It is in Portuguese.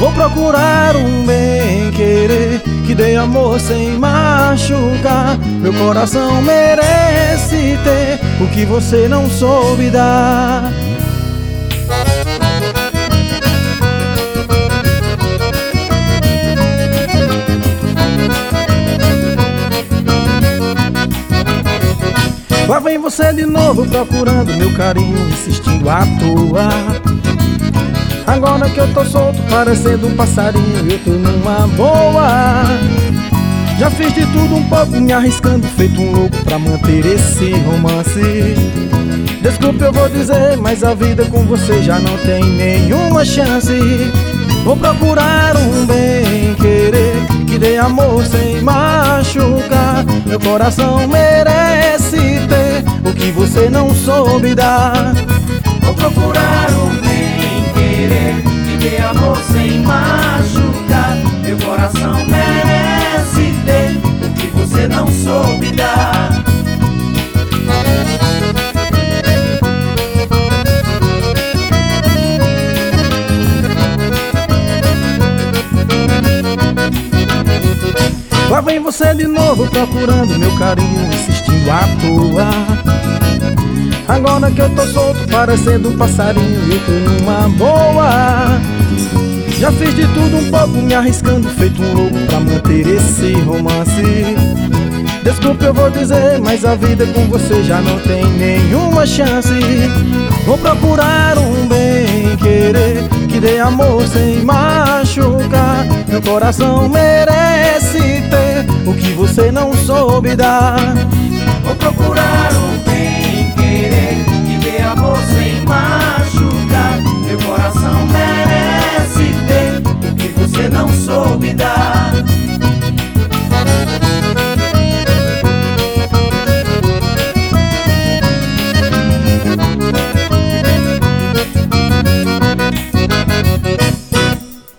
Vou procurar um bem-querer que dê amor sem machucar. Meu coração merece ter o que você não soube dar. Lá vem você de novo procurando meu carinho, insistindo à toa. Agora que eu tô solto, parecendo um passarinho, eu tô numa boa. Já fiz de tudo um pouco, me arriscando, feito um louco pra manter esse romance. Desculpe, eu vou dizer, mas a vida com você já não tem nenhuma chance. Vou procurar um bem-querer que dê amor sem machucar. Meu coração merece ter o que você não soube dar. Vou procurar um bem-querer que dê amor sem machucar. Meu coração merece ter o que você não soube dar. Lá vem você de novo procurando meu carinho, insistindo à toa. Agora que eu tô solto, parecendo um passarinho, eu tô numa boa. Já fiz de tudo um pouco, me arriscando, feito um louco pra manter esse romance. Desculpe, eu vou dizer, mas a vida com você já não tem nenhuma chance. Vou procurar um bem-querer que dê amor sem machucar. Meu coração merece ter o que você não soube dar. Vou procurar um bem-querer que dê amor sem machucar. Meu coração merece ter o que você não soube dar.